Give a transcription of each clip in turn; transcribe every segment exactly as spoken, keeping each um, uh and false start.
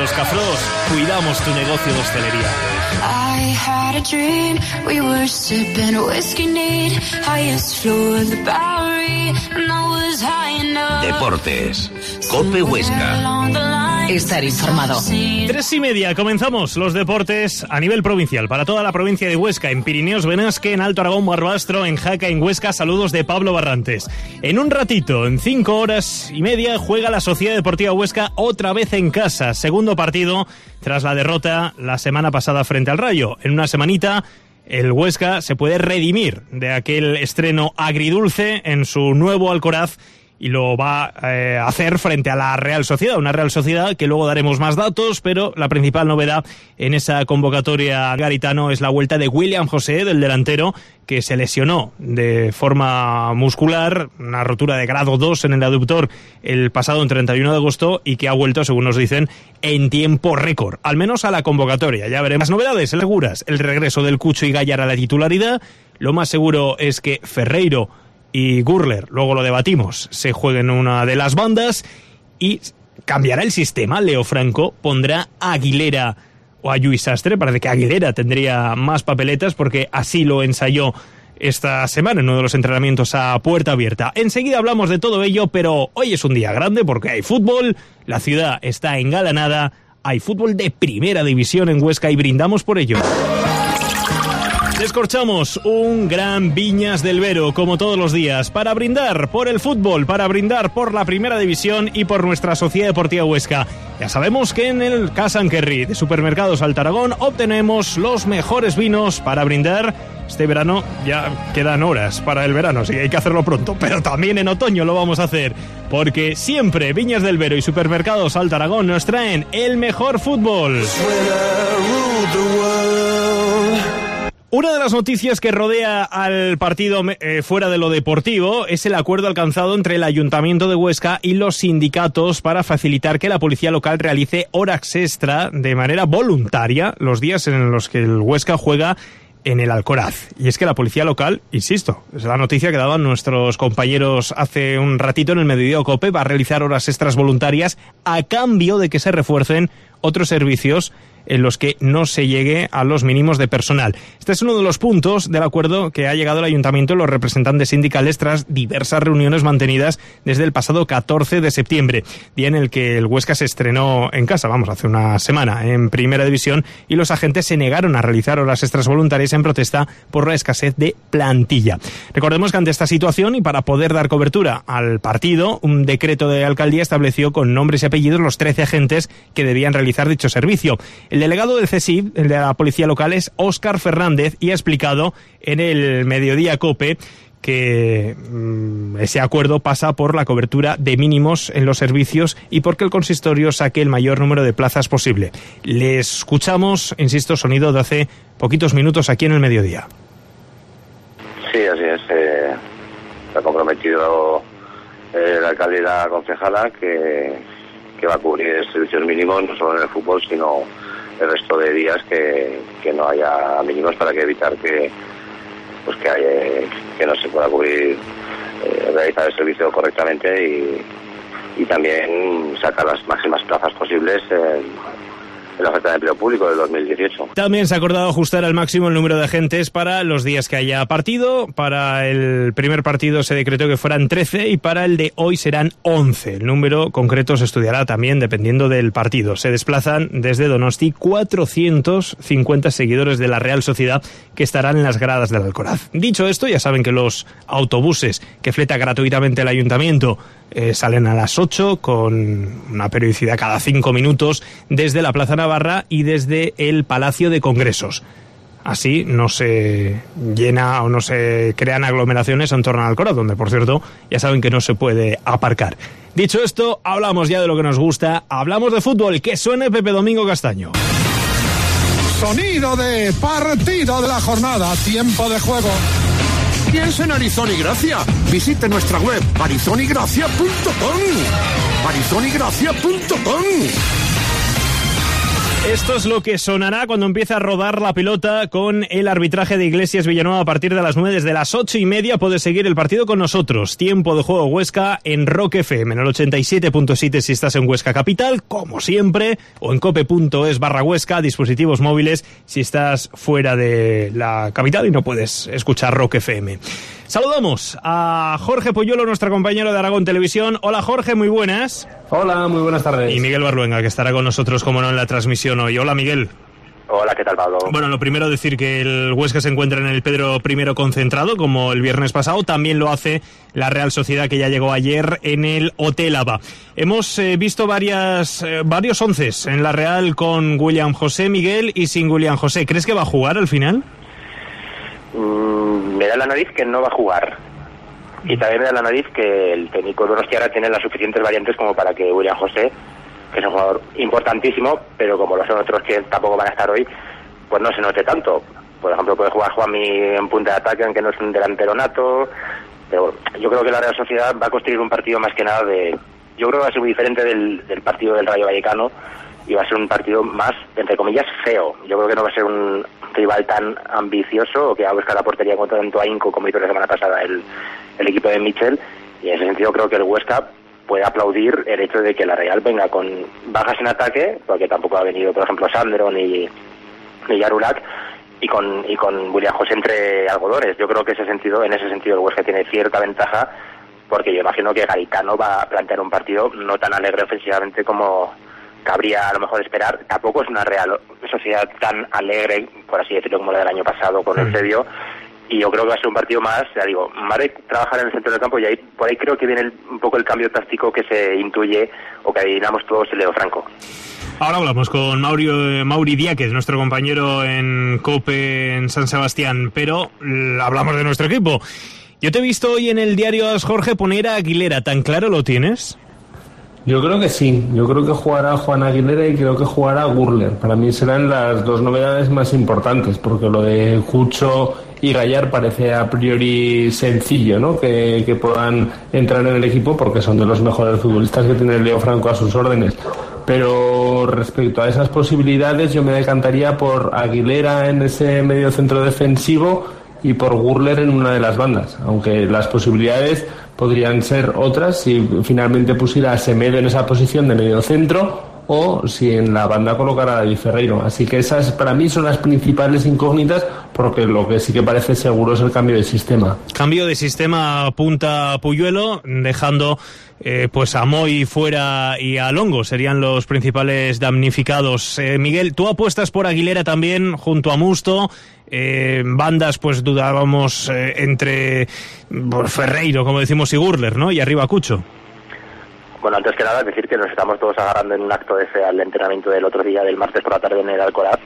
Los Cafrós, cuidamos tu negocio de hostelería. I had a dream, we were sipping whiskey neat, highest floor of the Bowery, and I was high enough. Deportes, Cope Huesca. Estar informado. Tres y media, comenzamos los deportes a nivel provincial, para toda la provincia de Huesca, en Pirineos, Benasque, en Alto Aragón, Barbastro, en Jaca, en Huesca. Saludos de Pablo Barrantes. En un ratito, en cinco horas y media, juega la Sociedad Deportiva Huesca otra vez en casa. Segundo partido tras la derrota la semana pasada frente al Rayo. En una semanita, el Huesca se puede redimir de aquel estreno agridulce en su nuevo Alcoraz y lo va eh, a hacer frente a la Real Sociedad, una Real Sociedad que luego daremos más datos, pero la principal novedad en esa convocatoria garitano es la vuelta de William José, del delantero, que se lesionó de forma muscular, una rotura de grado dos en el aductor el pasado treinta y uno de agosto y que ha vuelto, según nos dicen, en tiempo récord, al menos a la convocatoria. Ya veremos las novedades, seguras, el regreso del Cucho y Gallar a la titularidad. Lo más seguro es que Ferreiro y Gurler, luego lo debatimos, se jueguen una de las bandas y cambiará el sistema. Leo Franco pondrá a Aguilera o a Lluís Sastre. Parece que Aguilera tendría más papeletas porque así lo ensayó esta semana en uno de los entrenamientos a puerta abierta. Enseguida hablamos de todo ello, pero hoy es un día grande porque hay fútbol, la ciudad está engalanada, hay fútbol de primera división en Huesca y brindamos por ello. Descorchamos un gran Viñas del Vero, como todos los días, para brindar por el fútbol, para brindar por la primera división y por nuestra Sociedad Deportiva Huesca. Ya sabemos que en el Casa Anquerri de Supermercados Alto Aragón obtenemos los mejores vinos para brindar. Este verano ya quedan horas para el verano, así que hay que hacerlo pronto, pero también en otoño lo vamos a hacer, porque siempre Viñas del Vero y Supermercados Alto Aragón nos traen el mejor fútbol. Una de las noticias que rodea al partido eh, fuera de lo deportivo es el acuerdo alcanzado entre el Ayuntamiento de Huesca y los sindicatos para facilitar que la policía local realice horas extra de manera voluntaria los días en los que el Huesca juega en el Alcoraz. Y es que la policía local, insisto, es la noticia que daban nuestros compañeros hace un ratito en el Mediodía Cope, va a realizar horas extras voluntarias a cambio de que se refuercen otros servicios en los que no se llegue a los mínimos de personal. Este es uno de los puntos del acuerdo que ha llegado el Ayuntamiento y los representantes sindicales tras diversas reuniones mantenidas desde el pasado catorce de septiembre, día en el que el Huesca se estrenó en casa, vamos, hace una semana, en Primera División, y los agentes se negaron a realizar horas extras voluntarias en protesta por la escasez de plantilla. Recordemos que ante esta situación y para poder dar cobertura al partido, un decreto de alcaldía estableció con nombres y apellidos los trece agentes que debían realizar dicho servicio. El delegado del C S I V, el de la policía local, es Óscar Fernández y ha explicado en el Mediodía Cope que mmm, ese acuerdo pasa por la cobertura de mínimos en los servicios y porque el consistorio saque el mayor número de plazas posible. Les escuchamos, insisto, sonido de hace poquitos minutos aquí en el Mediodía. Sí, así es. Eh, se ha comprometido eh, la alcalde y la concejala que, que va a cubrir servicios mínimos no solo en el fútbol, sino el resto de días que, que no haya mínimos para que evitar que pues que haya, que no se pueda cubrir, eh, realizar el servicio correctamente y, y también sacar las máximas plazas posibles en, en la oferta de empleo público del dos mil dieciocho. También se ha acordado ajustar al máximo el número de agentes para los días que haya partido. Para el primer partido se decretó que fueran trece y para el de hoy serán once. El número concreto se estudiará también dependiendo del partido. Se desplazan desde Donosti cuatrocientos cincuenta seguidores de la Real Sociedad que estarán en las gradas del Alcoraz. Dicho esto, ya saben que los autobuses que fleta gratuitamente el Ayuntamiento eh, salen a las ocho con una periodicidad cada cinco minutos desde la Plaza Navarra y desde el Palacio de Congresos. Así no se llena o no se crean aglomeraciones en torno al Alcoraz, donde, por cierto, ya saben que no se puede aparcar. Dicho esto, hablamos ya de lo que nos gusta, hablamos de fútbol. Que suene Pepe Domingo Castaño. Sonido de partido de la jornada, tiempo de juego. Piensa en Arizona y Gracia. Visite nuestra web arizona y gracia punto com. arizona y gracia punto com. Esto es lo que sonará cuando empiece a rodar la pelota con el arbitraje de Iglesias Villanueva a partir de las nueve. Desde las ocho y media puedes seguir el partido con nosotros. Tiempo de juego Huesca en Rock F M, en el ochenta y siete punto siete si estás en Huesca Capital, como siempre, o en cope.es barra Huesca, dispositivos móviles si estás fuera de la capital y no puedes escuchar Rock F M. Saludamos a Jorge Puyuelo, nuestro compañero de Aragón Televisión. Hola Jorge, muy buenas. Hola, muy buenas tardes. Y Miguel Barluenga, que estará con nosotros, como no, en la transmisión hoy. Hola Miguel. Hola, ¿qué tal, Pablo? Bueno, lo primero decir que el Huesca se encuentra en el Pedro I concentrado, como el viernes pasado. También lo hace la Real Sociedad, que ya llegó ayer en el Hotel Aba. Hemos eh, visto varias eh, varios onces en la Real con William José, Miguel, y sin William José. ¿Crees que va a jugar al final? Mm, me da la nariz que no va a jugar. Y también me da la nariz que el técnico Donostiarra tiene las suficientes variantes como para que William José, que es un jugador importantísimo, pero como lo son otros que tampoco van a estar hoy, pues no se note tanto. Por ejemplo, puede jugar Juanmi en punta de ataque, aunque no es un delantero nato. Pero yo creo que la Real Sociedad va a construir un partido más que nada de... Yo creo que va a ser muy diferente del, del partido del Rayo Vallecano, y va a ser un partido más, entre comillas, feo. Yo creo que no va a ser un rival tan ambicioso o que va a buscar la portería con tanto ahínco como hizo la semana pasada el, el equipo de Michel. Y en ese sentido creo que el Huesca puede aplaudir el hecho de que la Real venga con bajas en ataque, porque tampoco ha venido, por ejemplo, Sandro ni, ni Yarulac, y con y con William José entre algodones. Yo creo que ese sentido, en ese sentido el Huesca tiene cierta ventaja, porque yo imagino que Garitano va a plantear un partido no tan alegre ofensivamente como cabría a lo mejor esperar. Tampoco es una Real Sociedad tan alegre, por así decirlo, como la del año pasado con el Eusebio. Y yo creo que va a ser un partido más, ya digo, más de trabajar en el centro del campo, y ahí por ahí creo que viene el, un poco el cambio táctico que se intuye o que adivinamos todos en Leo Franco. Ahora hablamos con Mauri, Mauri Diáquez, nuestro compañero en COPE en San Sebastián, pero hablamos de nuestro equipo. Yo te he visto hoy en el diario As, Jorge, poner a Aguilera. ¿Tan claro lo tienes? Yo creo que sí, yo creo que jugará Juan Aguilera y creo que jugará Gurler. Para mí serán las dos novedades más importantes, porque lo de Cucho y Gallar parece a priori sencillo, ¿no? Que, que puedan entrar en el equipo porque son de los mejores futbolistas que tiene Leo Franco a sus órdenes. Pero respecto a esas posibilidades, yo me decantaría por Aguilera en ese medio centro defensivo y por Gurler en una de las bandas, aunque las posibilidades podrían ser otras si finalmente pusiera a Semedo en esa posición de medio centro o si en la banda colocara a David Ferreiro. Así que esas para mí son las principales incógnitas, porque lo que sí que parece seguro es el cambio de sistema. Cambio de sistema, apunta Puyuelo, dejando eh, pues a Moy fuera y a Longo, serían los principales damnificados. Eh, Miguel, tú apuestas por Aguilera también junto a Musto. Eh, bandas, pues dudábamos eh, entre por Ferreiro, como decimos, y Gurler, ¿no? Y arriba Cucho. Bueno, antes que nada, decir que nos estamos todos agarrando en un acto de fe al entrenamiento del otro día, del martes por la tarde en el Alcoraz.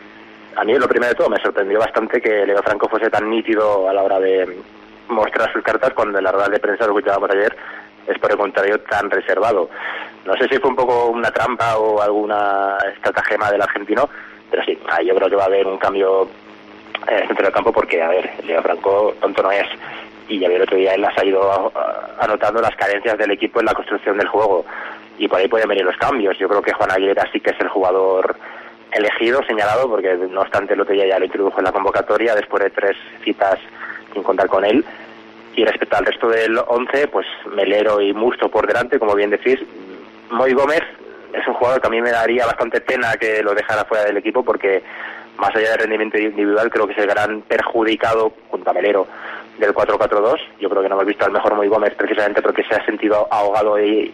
A mí, lo primero de todo, me sorprendió bastante que Leo Franco fuese tan nítido a la hora de mostrar sus cartas, cuando en la rueda de prensa, lo que escuchábamos ayer, es por el contrario tan reservado. No sé si fue un poco una trampa o alguna estratagema del argentino, pero sí, yo creo que va a haber un cambio en el centro del campo, porque, a ver, Leo Franco tonto no es. Y ya vi el otro día, él las ha ido anotando las carencias del equipo en la construcción del juego, y por ahí pueden venir los cambios. Yo creo que Juan Aguilera sí que es el jugador elegido, señalado, porque no obstante el otro día ya lo introdujo en la convocatoria después de tres citas sin contar con él. Y respecto al resto del once, pues Melero y Musto por delante, como bien decís. Moy Gómez es un jugador que a mí me daría bastante pena que lo dejara fuera del equipo, porque más allá del rendimiento individual, creo que es el gran perjudicado junto a Melero del cuatro cuatro dos. Yo creo que no hemos visto al mejor Moy Gómez precisamente porque se ha sentido ahogado y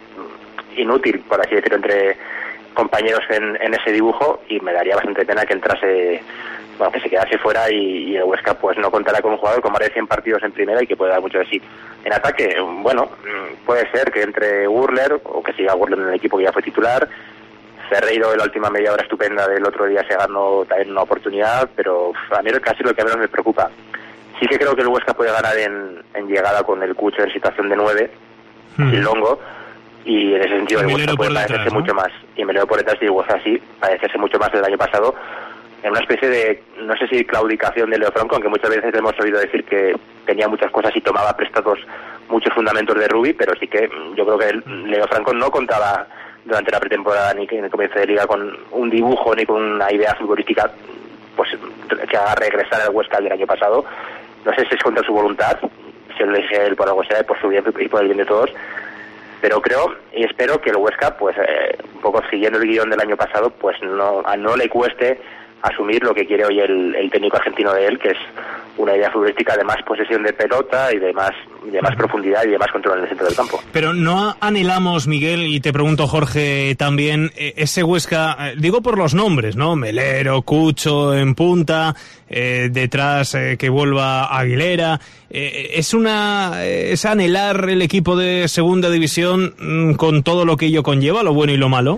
inútil, por así decirlo, entre compañeros en, en ese dibujo, y me daría bastante pena que entrase, bueno, que se quedase fuera y, y el Huesca pues no contará con un jugador con más de cien partidos en primera y que puede dar mucho de sí. En ataque, bueno, puede ser que entre Gurler, o que siga Gurler en el equipo que ya fue titular. Ferreiro en la última media hora estupenda del otro día se ganó también una oportunidad, pero a mí casi lo que menos me preocupa. Sí que creo que el Huesca puede ganar en, en llegada con el Cucho en situación de nueve, hmm. sin Longo, y en ese sentido el Huesca puede parecerse detrás, ¿no? mucho más, y me leo por detrás y el Huesca sí, parecerse mucho más del año pasado, en una especie de, no sé si claudicación de Leo Franco, aunque muchas veces hemos oído decir que tenía muchas cosas y tomaba prestados muchos fundamentos de Rubi, pero sí que yo creo que el Leo Franco no contaba durante la pretemporada ni en el comienzo de liga con un dibujo ni con una idea futbolística pues que haga regresar al Huesca del año pasado. No sé si es contra su voluntad, si lo elige él por algo sea, por su bien y por el bien de todos, pero creo y espero que el Huesca, pues eh, un poco siguiendo el guión del año pasado, pues no, no le cueste asumir lo que quiere hoy el, el técnico argentino de él, que es una idea futbolística de más posesión de pelota y de más, de más profundidad y de más control en el centro del campo. Pero no anhelamos, Miguel, y te pregunto, Jorge, también, ese Huesca, digo por los nombres, ¿no? Melero, Cucho en punta, eh, detrás eh, que vuelva Aguilera. Eh, ¿Es una es anhelar el equipo de segunda división mmm, con todo lo que ello conlleva, lo bueno y lo malo?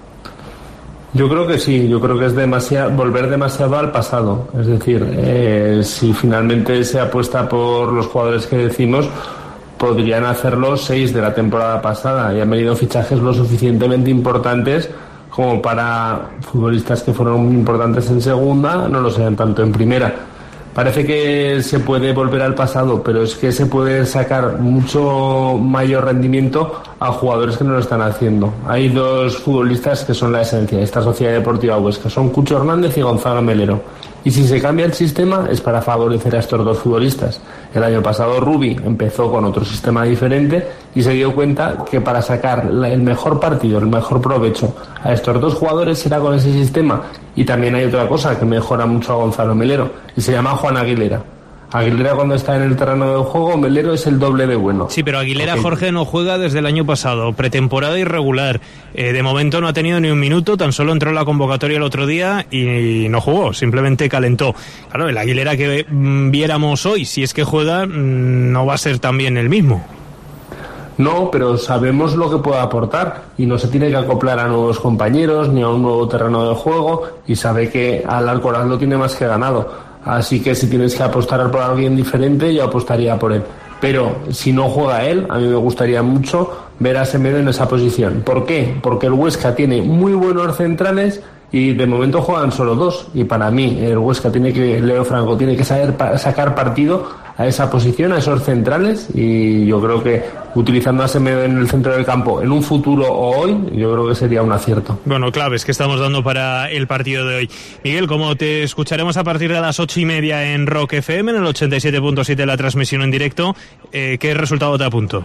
Yo creo que sí, yo creo que es demasiado, volver demasiado al pasado. Es decir, eh, si finalmente se apuesta por los jugadores que decimos, podrían hacerlo seis de la temporada pasada y han venido fichajes lo suficientemente importantes como para futbolistas que fueron muy importantes en segunda, no lo sean tanto en primera. Parece que se puede volver al pasado, pero es que se puede sacar mucho mayor rendimiento a jugadores que no lo están haciendo. Hay dos futbolistas que son la esencia de esta Sociedad Deportiva Huesca, son Cucho Hernández y Gonzalo Melero. Y si se cambia el sistema es para favorecer a estos dos futbolistas. El año pasado Rubi empezó con otro sistema diferente y se dio cuenta que para sacar el mejor partido, el mejor provecho a estos dos jugadores será con ese sistema. Y también hay otra cosa que mejora mucho a Gonzalo Melero y se llama Juan Aguilera. Aguilera cuando está en el terreno de juego, Melero es el doble de bueno. Sí, pero Aguilera, okay. Jorge, no juega desde el año pasado, pretemporada irregular. Eh, de momento no ha tenido ni un minuto, tan solo entró en la convocatoria el otro día y no jugó, simplemente calentó. Claro, el Aguilera que mm, viéramos hoy, si es que juega, mm, no va a ser también el mismo. No, pero sabemos lo que puede aportar y no se tiene que acoplar a nuevos compañeros ni a un nuevo terreno de juego y sabe que al Alcoraz lo tiene más que ganado. Así que si tienes que apostar por alguien diferente, yo apostaría por él. Pero si no juega él, a mí me gustaría mucho ver a Semedo en esa posición. ¿Por qué? Porque el Huesca tiene muy buenos centrales y de momento juegan solo dos. Y para mí, el Huesca tiene que, Leo Franco tiene que saber pa- sacar partido a esa posición, a esos centrales. Y yo creo que utilizando a Semedo en el centro del campo en un futuro o hoy, yo creo que sería un acierto. Bueno, claves que estamos dando para el partido de hoy. Miguel, como te escucharemos a partir de las ocho y media en Rock F M, en el ochenta y siete punto siete la transmisión en directo, eh, ¿qué resultado te apunto?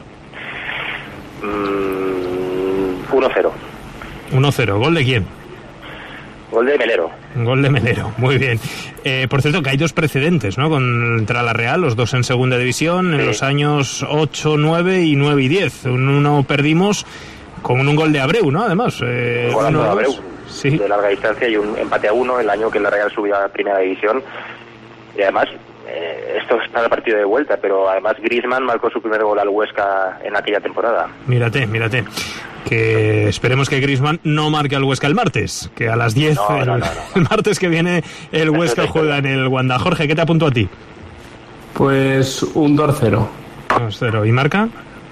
Mm, uno cero. uno cero, ¿gol de quién? Gol de Melero. Gol de Melero, muy bien. Eh, por cierto, que hay dos precedentes, ¿no? Contra la Real, los dos en segunda división, sí. En los años ocho, nueve y nueve y diez. Uno perdimos con un gol de Abreu, ¿no? Además. Eh, un gol de Abreu, sí. De larga distancia y un empate a uno el año que la Real subió a primera división. Y además, eh, esto es para el partido de vuelta, pero además Griezmann marcó su primer gol al Huesca en aquella temporada. Mírate, mírate. Que esperemos que Griezmann no marque al Huesca el martes, que a las diez, no, el, no, no, no. el martes que viene el Huesca juega en el Wanda. Jorge, ¿qué te apunto a ti? Pues un dos cero. dos cero. ¿Y marca?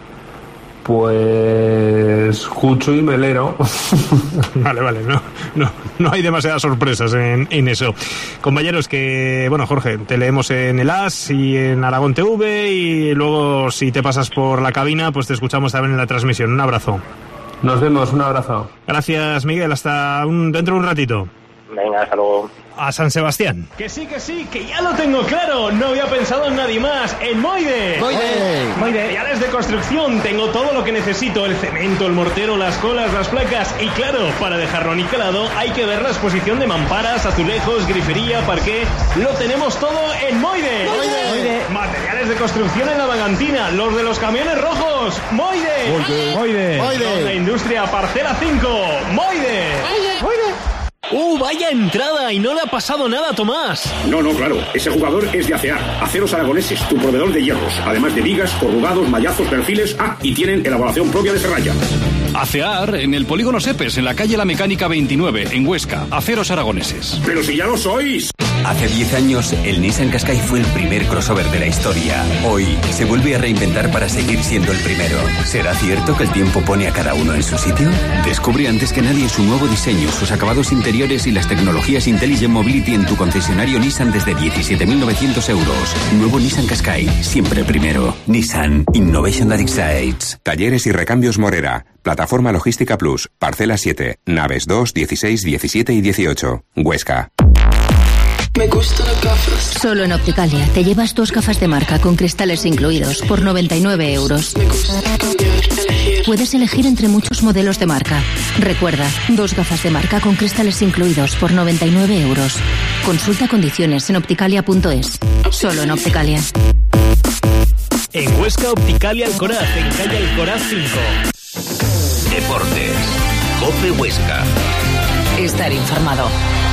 Pues Cucho y Melero. Vale, vale, no, no, no hay demasiadas sorpresas en, en eso. Compañeros, que, bueno, Jorge, te leemos en el A S y en Aragón T V y luego si te pasas por la cabina, pues te escuchamos también en la transmisión. Un abrazo. Nos vemos, un abrazo. Gracias, Miguel, hasta un, dentro de un ratito. Venga, hasta luego. A San Sebastián. Que sí, que sí, que ya lo tengo claro. No había pensado en nadie más. En Moide. Moide. Moide. Materiales de construcción. Tengo todo lo que necesito. El cemento, el mortero, las colas, las placas. Y claro, para dejarlo niquelado hay que ver la exposición de mamparas, azulejos, grifería, parqué. Lo tenemos todo en Moide. Moide. Moide. Materiales de construcción en la Vagantina. Los de los camiones rojos. Moide. Moide. Moide. Moide. Los de Industria Parcela cinco. Moide. Moide. Moide. ¡Uh, vaya entrada! Y no le ha pasado nada a Tomás. No, no, claro. Ese jugador es de ACEAR, Aceros Aragoneses, tu proveedor de hierros. Además de vigas, corrugados, mallazos, perfiles. Ah, y tienen elaboración propia de serralla. ACEAR en el Polígono Sepes, en la calle La Mecánica veintinueve, en Huesca. Aceros Aragoneses. ¡Pero si ya lo sois! Hace diez años, el Nissan Qashqai fue el primer crossover de la historia. Hoy, se vuelve a reinventar para seguir siendo el primero. ¿Será cierto que el tiempo pone a cada uno en su sitio? Descubre antes que nadie su nuevo diseño, sus acabados interiores y las tecnologías Intelligent Mobility en tu concesionario Nissan desde diecisiete mil novecientos euros. Nuevo Nissan Qashqai, siempre el primero. Nissan, Innovation that excites. Talleres y recambios Morera. Plataforma Logística Plus. Parcela siete. Naves dos, dieciséis, diecisiete y dieciocho. Huesca. Me gustan las gafas. Solo en Opticalia te llevas dos gafas de marca con cristales incluidos por noventa y nueve euros. Me gusta cambiar, elegir. Puedes elegir entre muchos modelos de marca. Recuerda, dos gafas de marca con cristales incluidos por noventa y nueve euros. Consulta condiciones en opticalia punto es. Solo en Opticalia. En Huesca, Opticalia Alcoraz, en calle Alcoraz cinco. Deportes. COPE Huesca. Estar informado.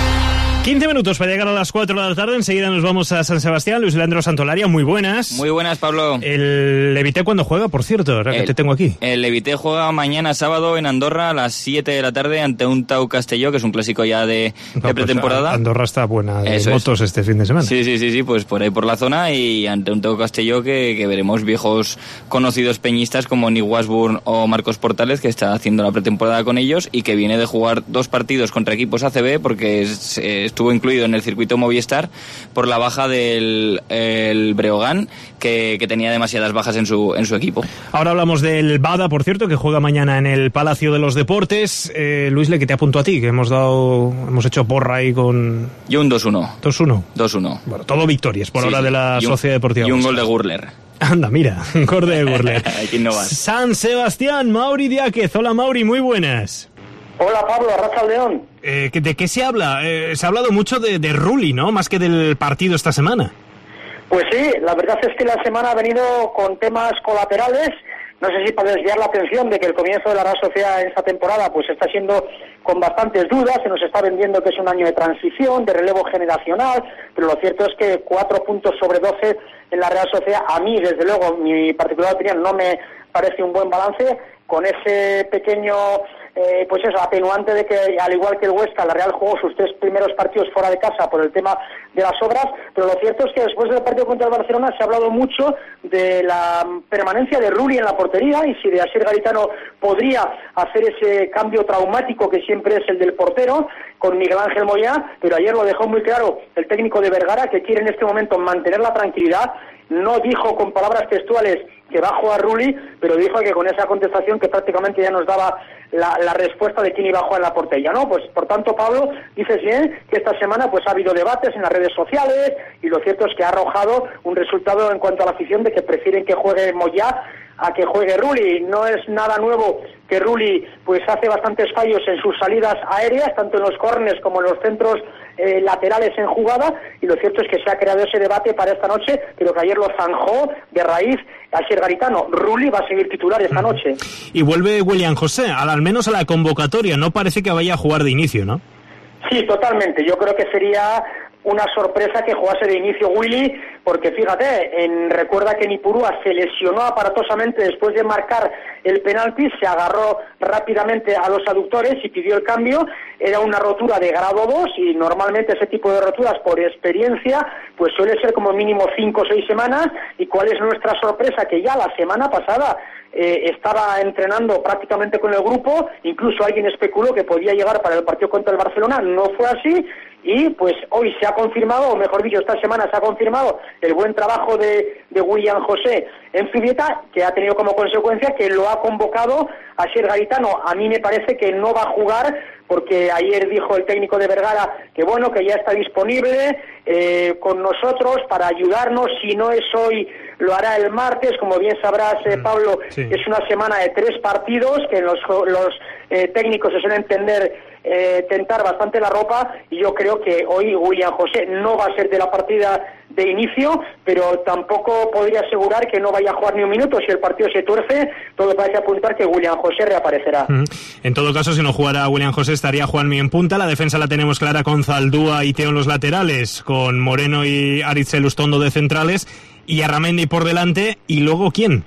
quince minutos para llegar a las cuatro de la tarde. Enseguida nos vamos a San Sebastián. Luis Leandro Santolaria, muy buenas. Muy buenas, Pablo. El Levité, ¿cuándo juega, por cierto? Ahora que te tengo aquí. El Levité juega mañana sábado en Andorra a las siete de la tarde ante un Tau Castelló, que es un clásico ya de, no, de pretemporada. Pues Andorra está buena de Eso motos es. Este fin de semana. Sí, sí, sí, sí, pues por ahí por la zona y ante un Tau Castelló que, que veremos viejos conocidos peñistas como Nick Wasburn o Marcos Portales, que está haciendo la pretemporada con ellos y que viene de jugar dos partidos contra equipos A C B porque es, estuvo incluido en el circuito Movistar por la baja del el Breogán, que, que tenía demasiadas bajas en su en su equipo. Ahora hablamos del Bada, por cierto, que juega mañana en el Palacio de los Deportes. Eh, Luis, le que te apunto a ti, que hemos dado hemos hecho porra ahí con... Yo un dos uno. dos uno. dos uno. Bueno, todo victorias por sí, hora sí. de la y un, Sociedad Deportiva. Y un gol de Gurler. Anda, mira, un gol de Gurler. ¿Quién no va? San Sebastián, Mauri Diáquez. Hola, Mauri, muy buenas. Hola, Pablo, Arracha León. Eh, ¿De qué se habla? Eh, se ha hablado mucho de, de Rulli, ¿no? Más que del partido esta semana. Pues sí, la verdad es que la semana ha venido con temas colaterales. No sé si para desviar la atención de que el comienzo de la Real Sociedad en esta temporada pues está siendo con bastantes dudas. Se nos está vendiendo que es un año de transición, de relevo generacional, pero lo cierto es que cuatro puntos sobre doce en la Real Sociedad, a mí, desde luego, mi particular opinión, no me parece un buen balance, con ese pequeño... Eh, pues eso, atenuante de que, al igual que el Huesca, la Real jugó sus tres primeros partidos fuera de casa por el tema de las obras, pero lo cierto es que después del partido contra el Barcelona se ha hablado mucho de la permanencia de Rulli en la portería y si de Asier Garitano podría hacer ese cambio traumático que siempre es el del portero con Miguel Ángel Moyá, pero ayer lo dejó muy claro el técnico de Vergara, que quiere en este momento mantener la tranquilidad. No dijo con palabras textuales que va a jugar Rulli, pero dijo que con esa contestación que prácticamente ya nos daba la, la respuesta de quién iba a jugar en la portería, ¿no? Pues por tanto, Pablo, dices bien que esta semana pues ha habido debates en las redes sociales y lo cierto es que ha arrojado un resultado en cuanto a la afición de que prefieren que juegue Moyá a que juegue Rulli. No es nada nuevo que Rulli pues hace bastantes fallos en sus salidas aéreas, tanto en los córneres como en los centros eh, laterales en jugada, y lo cierto es que se ha creado ese debate para esta noche, pero que ayer lo zanjó de raíz Asier Garitano. Rulli va a seguir titular esta noche. Y vuelve William José, al menos a la convocatoria, no parece que vaya a jugar de inicio, ¿no? Sí, totalmente. Yo creo que sería una sorpresa que jugase de inicio Willy, porque fíjate, en, recuerda que Nipurúa se lesionó aparatosamente después de marcar el penalti, se agarró rápidamente a los aductores y pidió el cambio. Era una rotura de grado dos y normalmente ese tipo de roturas, por experiencia, pues suele ser como mínimo cinco o seis semanas. ¿Y cuál es nuestra sorpresa? Que ya la semana pasada Eh, estaba entrenando prácticamente con el grupo, incluso alguien especuló que podía llegar para el partido contra el Barcelona, no fue así, y pues hoy se ha confirmado, o mejor dicho, esta semana se ha confirmado el buen trabajo de, de William José en Zubieta, que ha tenido como consecuencia que lo ha convocado Asier Garitano. A mí me parece que no va a jugar, porque ayer dijo el técnico de Vergara que bueno, que ya está disponible eh, con nosotros para ayudarnos, si no es hoy lo hará el martes. Como bien sabrás, eh, Pablo, sí. Es una semana de tres partidos que los, los eh, técnicos se suelen tender, eh, tentar bastante la ropa, y yo creo que hoy William José no va a ser de la partida de inicio, pero tampoco podría asegurar que no vaya a jugar ni un minuto. Si el partido se tuerce, todo parece apuntar que William José reaparecerá. Mm. En todo caso, si no jugara William José, estaría Juanmi en punta. La defensa la tenemos clara con Zaldúa y Teo en los laterales, con Moreno y Aritz Elustondo de centrales, y Arramendi por delante. ¿Y luego quién?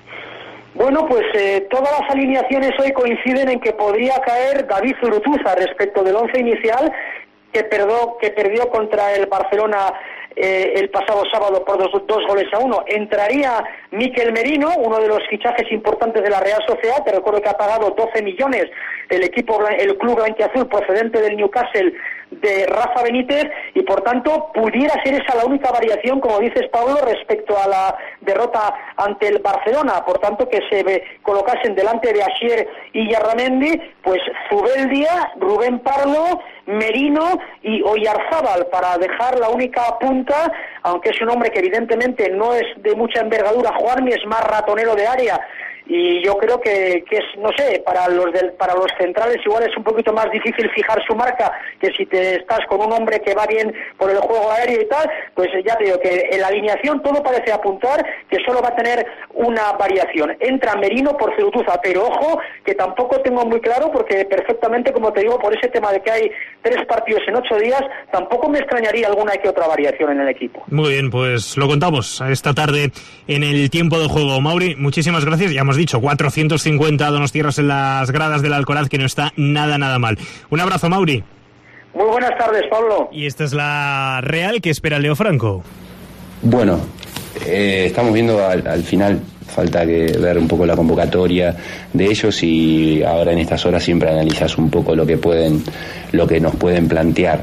Bueno, pues eh, todas las alineaciones hoy coinciden en que podría caer David Zurutuza respecto del once inicial. que perdió, que perdió contra el Barcelona eh, el pasado sábado por dos, dos goles a uno. Entraría Mikel Merino, uno de los fichajes importantes de la Real Sociedad. Te recuerdo que ha pagado doce millones el equipo, el club blanquiazul procedente del Newcastle, de Rafa Benítez, y por tanto pudiera ser esa la única variación, como dices, Pablo, respecto a la derrota ante el Barcelona. Por tanto, que se ve, colocasen delante de Asier y Yarramendi, pues Zubeldia, Rubén Pardo, Merino y Oyarzábal, para dejar la única punta, aunque es un hombre que evidentemente no es de mucha envergadura. Juanmi es más ratonero de área, y yo creo que, que es, no sé, para los del, para los centrales igual es un poquito más difícil fijar su marca que si te estás con un hombre que va bien por el juego aéreo y tal. Pues ya te digo que en la alineación todo parece apuntar que solo va a tener una variación. Entra Merino por Cerutuza, pero ojo, que tampoco tengo muy claro, porque perfectamente, como te digo, por ese tema de que hay tres partidos en ocho días, tampoco me extrañaría alguna que otra variación en el equipo. Muy bien, pues lo contamos esta tarde en el tiempo de juego. Mauri, muchísimas gracias. Ya hemos dicho, cuatrocientos cincuenta donostiarras en las gradas del Alcoraz, que no está nada, nada mal. Un abrazo, Mauri. Muy buenas tardes, Pablo. Y esta es la Real que espera Leo Franco. Bueno, eh, estamos viendo al, al final, falta que ver un poco la convocatoria de ellos, y ahora en estas horas siempre analizas un poco lo que pueden, lo que nos pueden plantear.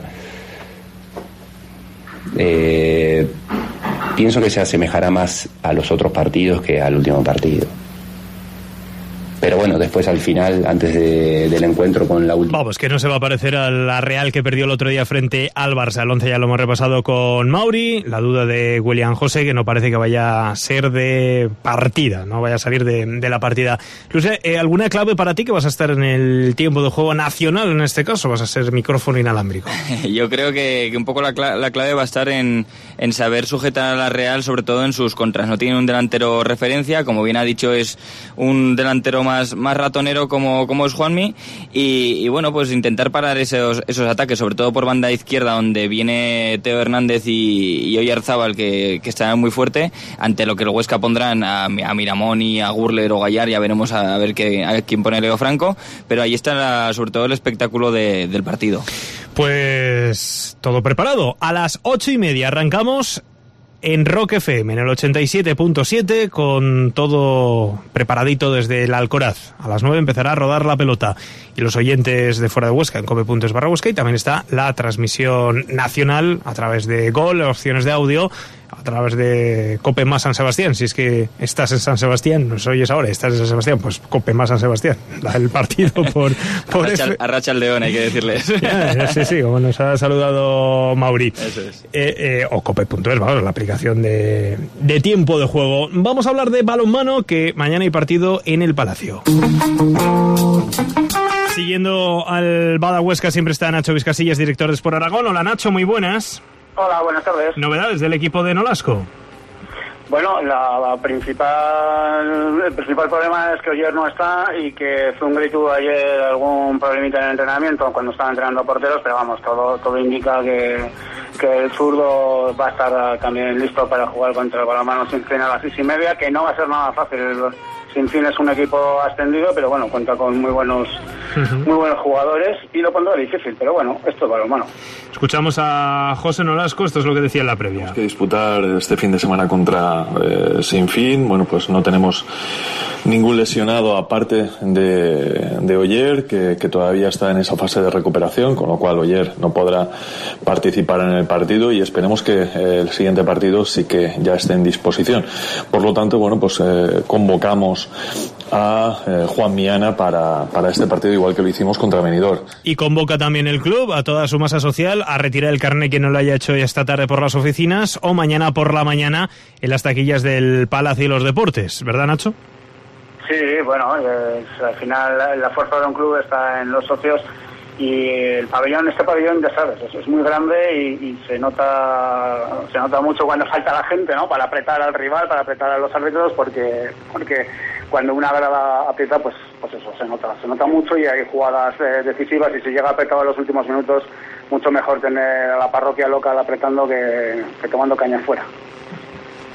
Eh, pienso que se asemejará más a los otros partidos que al último partido. Pero bueno, después al final, antes de, del encuentro con la última... Vamos, que no se va a parecer a la Real que perdió el otro día frente al Barça. El once ya lo hemos repasado con Mauri. La duda de William José, que no parece que vaya a ser de partida, no vaya a salir de, de la partida. Luis, eh, ¿alguna clave para ti, que vas a estar en el tiempo de juego nacional en este caso? ¿Vas a ser micrófono inalámbrico? Yo creo que, que un poco la, cl- la clave va a estar en, en saber sujetar a la Real, sobre todo en sus contras. No tiene un delantero referencia, como bien ha dicho, es un delantero más Más, más ratonero como, como es Juanmi, y, y bueno, pues intentar parar esos, esos ataques, sobre todo por banda izquierda, donde viene Teo Hernández y, y Oyarzábal, que, que está muy fuerte, ante lo que el Huesca pondrán a, a Miramón y a Gurler o Gallar. Ya veremos a, a ver qué, a quién pone Leo Franco, pero ahí está la, sobre todo el espectáculo de, del partido. Pues todo preparado. A las ocho y media arrancamos en Rock F M, en el ochenta y siete punto siete, con todo preparadito desde el Alcoraz. A las nueve empezará a rodar la pelota. Y los oyentes de fuera de Huesca, en cope punto es barra Huesca, y también está la transmisión nacional a través de Gol, opciones de audio, a través de Cope más San Sebastián. Si es que estás en San Sebastián, nos oyes ahora, estás en San Sebastián, pues Cope más San Sebastián. Da el partido por... por Arracha, F... Arracha el León, hay que decirles. Ya, sí, sí, como nos ha saludado Mauri. Eso es. Eh, eh, o Cope punto es, vamos, la aplicación de, de tiempo de juego. Vamos a hablar de balonmano, que mañana hay partido en el Palacio. Siguiendo al Bada Huesca siempre está Nacho Vizcasillas, director de Sport Aragón. Hola, Nacho, muy buenas. Hola, buenas tardes. ¿Novedades del equipo de Nolasco? Bueno, la, la principal, el principal problema es que ayer no está, y que Zungri tuvo ayer algún problemita en el entrenamiento cuando estaba entrenando porteros, pero vamos, todo todo indica que, que el zurdo va a estar también listo para jugar contra el balonmano Sinfín a las seis y media, que no va a ser nada fácil. Sinfín es un equipo ascendido, pero bueno, cuenta con muy buenos uh-huh. muy buenos jugadores, y lo pondrá difícil, pero bueno, esto es balonmano. Escuchamos a José Nolasco, esto es lo que decía en la previa. Tenemos que disputar este fin de semana contra eh, Sinfín. Bueno, pues no tenemos ningún lesionado aparte de, de Oyer, que, que todavía está en esa fase de recuperación, con lo cual Oyer no podrá participar en el partido, y esperemos que eh, el siguiente partido sí que ya esté en disposición. Por lo tanto, bueno, pues eh, convocamos a eh, Juan Miana para, para este partido, igual que lo hicimos contra Benidorm. Y convoca también el club a toda su masa social a retirar el carnet quien no lo haya hecho esta tarde por las oficinas, o mañana por la mañana en las taquillas del Palacio y los Deportes, ¿verdad, Nacho? Sí, bueno, es, al final la fuerza de un club está en los socios, y el pabellón, este pabellón, ya sabes, es, es muy grande, y, y se nota se nota mucho cuando falta la gente, ¿no? Para apretar al rival, para apretar a los árbitros, porque porque cuando una grada aprieta, pues pues eso, se nota se nota mucho, y hay jugadas eh, decisivas, y si llega apretado en los últimos minutos, mucho mejor tener a la parroquia local apretando que, que tomando caña fuera.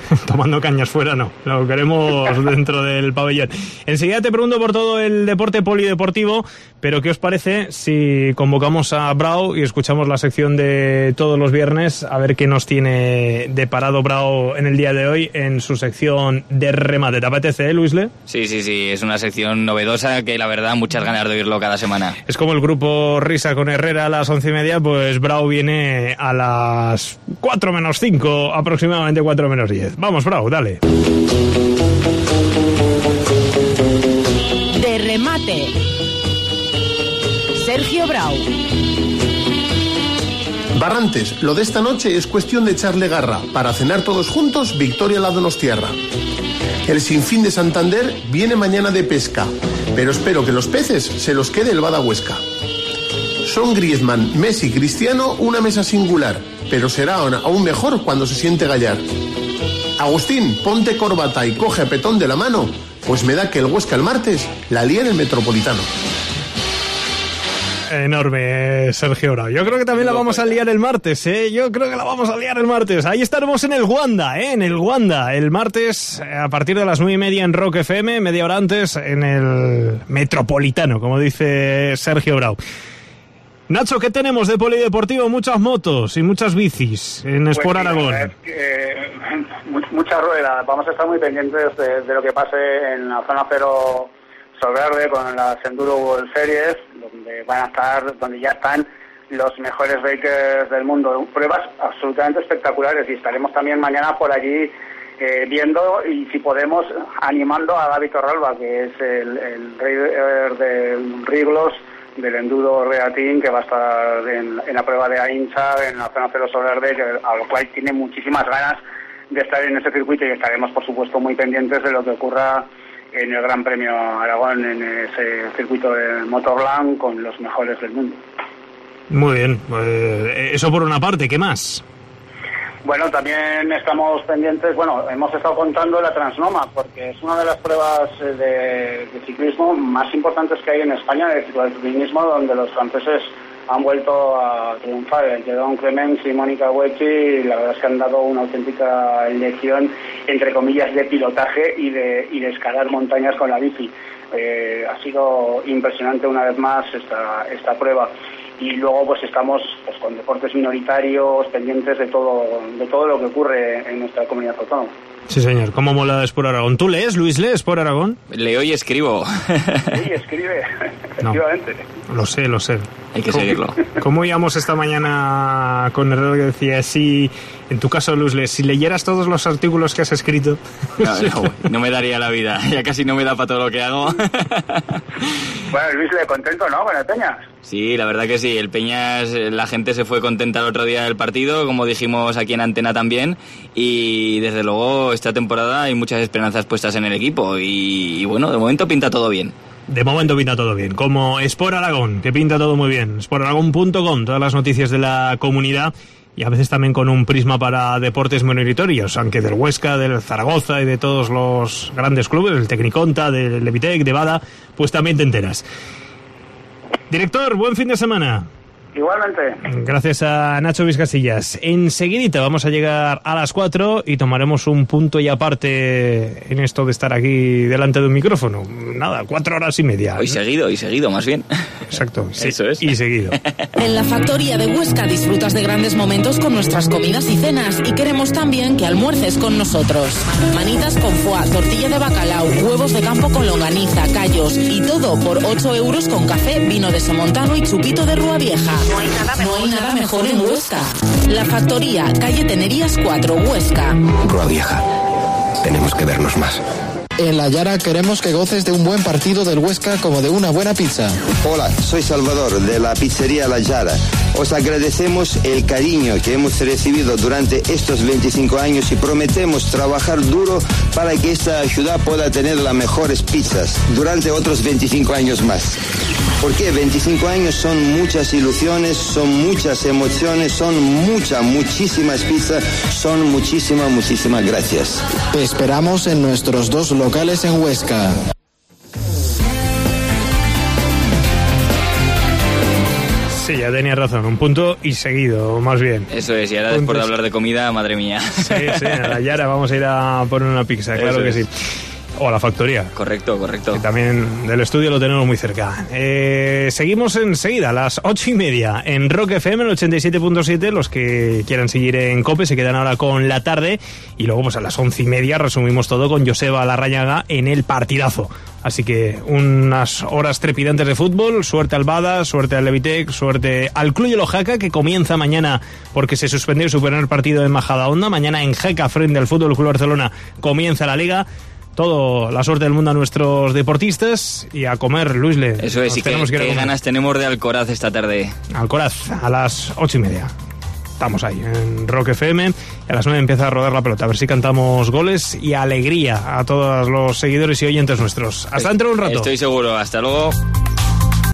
Tomando cañas fuera no, lo queremos dentro del pabellón. Enseguida te pregunto por todo el deporte polideportivo, pero ¿qué os parece si convocamos a Brau y escuchamos la sección de todos los viernes a ver qué nos tiene deparado Brau en el día de hoy en su sección de remate? ¿Te apetece, eh, Luisle? Sí, sí, sí, es una sección novedosa que la verdad muchas ganas de oírlo cada semana. Es como el grupo Risa con Herrera a las once y media, pues Brau viene a las cuatro menos cinco, aproximadamente cuatro menos diez. Vamos, Brau, dale. De remate, Sergio Brau. Barrantes, lo de esta noche es cuestión de echarle garra. Para cenar todos juntos, Victoria la Donostiarra. El Sinfín de Santander viene mañana de pesca, pero espero que los peces se los quede el Bada Huesca. Son Griezmann, Messi, Cristiano, una mesa singular, pero será aún mejor cuando se siente Gallar. Agustín, ponte corbata y coge a Petón de la mano, pues me da que el Huesca el martes la lía en el Metropolitano. Enorme, Sergio Brau. Yo creo que también la vamos a liar el martes, ¿eh? Yo creo que la vamos a liar el martes. Ahí estaremos en el Wanda, ¿eh? En el Wanda. El martes, a partir de las nueve y media en Rock F M, media hora antes en el Metropolitano, como dice Sergio Brau. Nacho, ¿qué tenemos de polideportivo? Muchas motos y muchas bicis en pues Sport sí, Aragón. Es que, eh, muchas ruedas. Vamos a estar muy pendientes de, de lo que pase en la zona cero Solverde con las Enduro World Series, donde van a estar, donde ya están los mejores bikers del mundo. Pruebas absolutamente espectaculares y estaremos también mañana por allí eh, viendo y si podemos animando a David Torralba, que es el, el rey del Riglos del Enduro Reatín, que va a estar en, en la prueba de Ainsa, en la zona cero Solverde, que, a lo cual tiene muchísimas ganas de estar en ese circuito y estaremos, por supuesto, muy pendientes de lo que ocurra en el Gran Premio Aragón, en ese circuito de Motorland con los mejores del mundo. Muy bien, eh, eso por una parte, ¿qué más? Bueno, también estamos pendientes, bueno, hemos estado contando la Transnoma, porque es una de las pruebas de, de ciclismo más importantes que hay en España, de ciclismo, donde los franceses han vuelto a triunfar. El Jedon Clemens y Mónica Huechi, la verdad es que han dado una auténtica lección, entre comillas, de pilotaje y de, y de escalar montañas con la bici. Eh, ha sido impresionante una vez más esta, esta prueba. Y luego pues estamos pues con deportes minoritarios, pendientes de todo de todo lo que ocurre en nuestra comunidad autónoma. Sí, señor. ¿Cómo mola Sport Aragón? ¿Tú lees, Luis, lees Sport Aragón? Leo y escribo. Sí, escribe, efectivamente. No, lo sé, lo sé. Hay que ¿Cómo, seguirlo. ¿Cómo íbamos esta mañana con Herrero que decía, si, en tu caso, Luis, si leyeras todos los artículos que has escrito? No, no, no me daría la vida. Ya casi no me da para todo lo que hago. Bueno, Luis, le contento, ¿no? Con el Peñas. Sí, la verdad que sí. El Peñas, la gente se fue contenta el otro día del partido, como dijimos aquí en Antena también. Y desde luego, esta temporada hay muchas esperanzas puestas en el equipo. Y, y bueno, de momento pinta todo bien. De momento pinta todo bien, como Sport Aragón, que pinta todo muy bien. sport aragón punto com, todas las noticias de la comunidad y a veces también con un prisma para deportes minoritarios, aunque del Huesca, del Zaragoza y de todos los grandes clubes, del Tecniconta, del Levitec, de Bada, pues también te enteras. Director, buen fin de semana. Igualmente. Gracias a Nacho Vizcasillas. Enseguidita vamos a llegar a las cuatro y tomaremos un punto y aparte en esto de estar aquí delante de un micrófono. Nada, cuatro horas y media. Hoy seguido, y seguido más bien. Exacto, sí, eso es. Y seguido. En la factoría de Huesca disfrutas de grandes momentos con nuestras comidas y cenas y queremos también que almuerces con nosotros. Manitas con foie, tortilla de bacalao, huevos de campo con longaniza, callos y todo por ocho euros con café, vino de Somontano y chupito de Rúa Vieja. No hay nada mejor, no hay nada mejor en Huesca. La factoría, calle Tenerías cuatro, Huesca. Rúa Vieja, tenemos que vernos más. En La Yara queremos que goces de un buen partido del Huesca como de una buena pizza. Hola, soy Salvador de la pizzería La Yara. Os agradecemos el cariño que hemos recibido durante estos veinticinco años y prometemos trabajar duro para que esta ciudad pueda tener las mejores pizzas durante otros veinticinco años más. Porque veinticinco años son muchas ilusiones, son muchas emociones, son muchas, muchísimas pizzas, son muchísimas, muchísimas gracias. Te esperamos en nuestros dos locales en Huesca. Sí, ya tenía razón, un punto y seguido, más bien. Eso es, y ahora Puntos. Después de hablar de comida, madre mía. Sí, sí, a la Yara vamos a ir a poner una pizza, claro Eso que es. sí. O a la factoría. Correcto, correcto. Que también del estudio lo tenemos muy cerca. Eh, seguimos enseguida a las ocho y media en Rock F M, el ochenta y siete punto siete. Los que quieran seguir en COPE se quedan ahora con la tarde. Y luego pues a las once y media resumimos todo con Joseba Larrañaga en el partidazo. Así que unas horas trepidantes de fútbol. Suerte al Bada, suerte al Levitec, suerte al Club de Jaca, que comienza mañana porque se suspendió su primer partido en Majadahonda. Mañana en Jaca, frente al Fútbol Club Barcelona, comienza la Liga. Todo la suerte del mundo a nuestros deportistas y a comer, Luisle. Eso es, y qué ganas tenemos de Alcoraz esta tarde. Alcoraz, a las ocho y media. Estamos ahí, en Rock F M, y a las nueve empieza a rodar la pelota. A ver si cantamos goles y alegría a todos los seguidores y oyentes nuestros. Hasta dentro de un rato. Estoy seguro, hasta luego.